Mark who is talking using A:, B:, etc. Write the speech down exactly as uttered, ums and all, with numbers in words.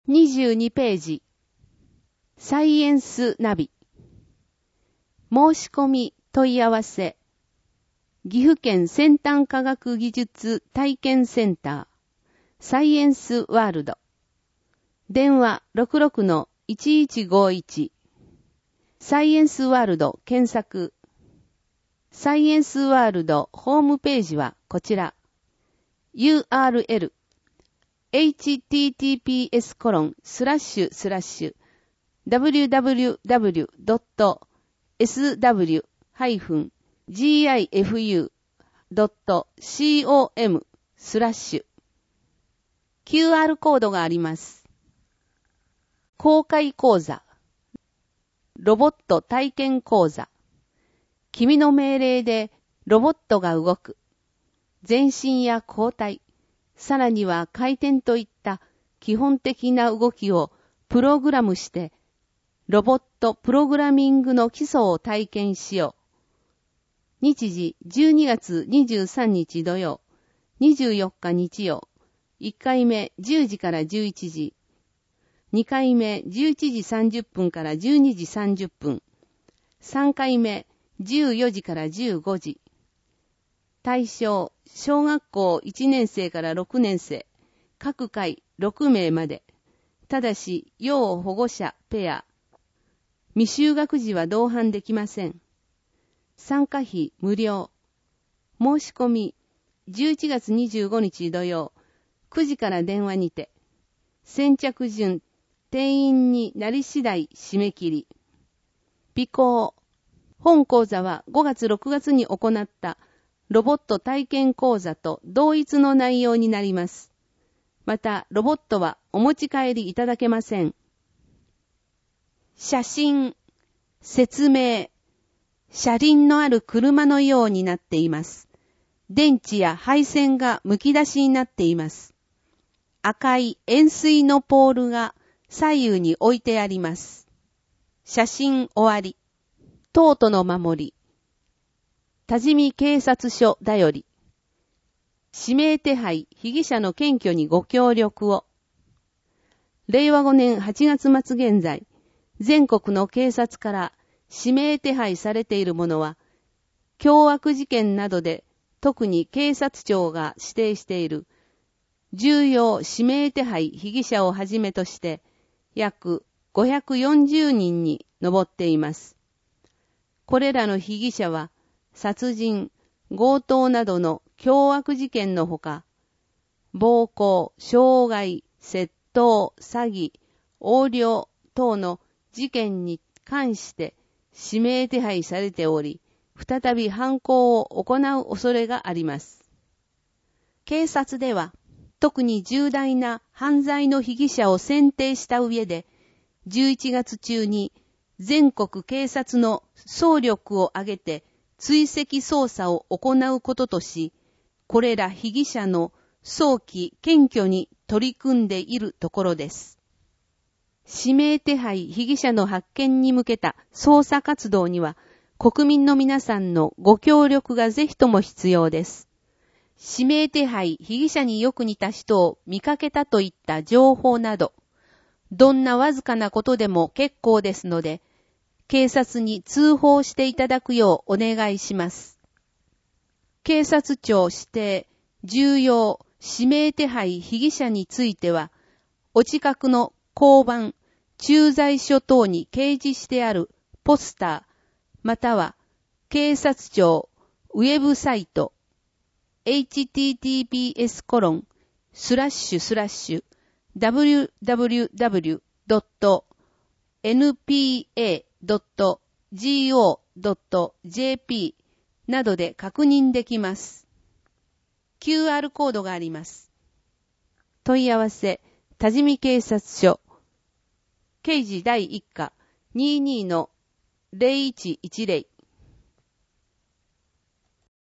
A: にじゅうにページ。サイエンスナビ。申し込み問い合わせ。岐阜県先端科学技術体験センター。サイエンスワールド。電話 ろくろくのいちいちごいち。サイエンスワールド検索。サイエンスワールドホームページはこちら。ユーアールエル エイチティーティーピーエスコロンスラッシュスラッシュ ダブリューダブリューダブリュードットエスダブリューハイフンジーアイエフユードットコム スラッシュ キューアール コードがあります。公開講座。ロボット体験講座。君の命令でロボットが動く。前進や後退、さらには回転といった基本的な動きをプログラムして、ロボットプログラミングの基礎を体験しよう。日時じゅうにがつにじゅうさんにち土曜、にじゅうよっか日曜、いっかいめじゅうじからじゅういちじ、にかいめじゅういちじさんじゅっぷんからじゅうにじさんじゅっぷん、さんかいめじゅうよじからじゅうごじ。対象、小学校いちねんせいからろくねんせい、各回ろくめいまで。ただし、要保護者ペア。未就学児は同伴できません。参加費無料。申し込み、じゅういちがつにじゅうごにち土曜、くじから電話にて。先着順、定員になり次第締め切り。備考。本講座はごがつろくがつに行ったロボット体験講座と同一の内容になります。また、ロボットはお持ち帰りいただけません。写真、説明、車輪のある車のようになっています。電池や配線がむき出しになっています。赤い円錐のポールが左右に置いてあります。写真終わり。トートの守り。多治見警察署だより。指名手配、被疑者の検挙にご協力を。れいわごねんはちがつまつ現在、全国の警察から指名手配されている者は、凶悪事件などで特に警察庁が指定している重要指名手配被疑者をはじめとして、約ごひゃくよんじゅうにんに上っています。これらの被疑者は、殺人、強盗などの凶悪事件のほか、暴行、傷害、窃盗、詐欺、横領等の事件に関して指名手配されており、再び犯行を行う恐れがあります。警察では、特に重大な犯罪の被疑者を選定した上で、じゅういちがつ中に全国警察の総力を挙げて追跡捜査を行うこととし、これら被疑者の早期検挙に取り組んでいるところです。指名手配被疑者の発見に向けた捜査活動には、国民の皆さんのご協力がぜひとも必要です。指名手配被疑者によく似た人を見かけたといった情報など、どんなわずかなことでも結構ですので、警察に通報していただくようお願いします。警察庁指定重要指名手配被疑者については、お近くの交番、駐在所等に掲示してあるポスター、または警察庁ウェブサイト、エイチティーティーピーエスコロンスラッシュスラッシュダブリューダブリューダブリュードットエヌピーエードットゴードットジェーピー などで確認できます。キューアール コードがあります。問い合わせ、多治見警察署、刑事第一課にじゅうにのゼロいちいちゼロ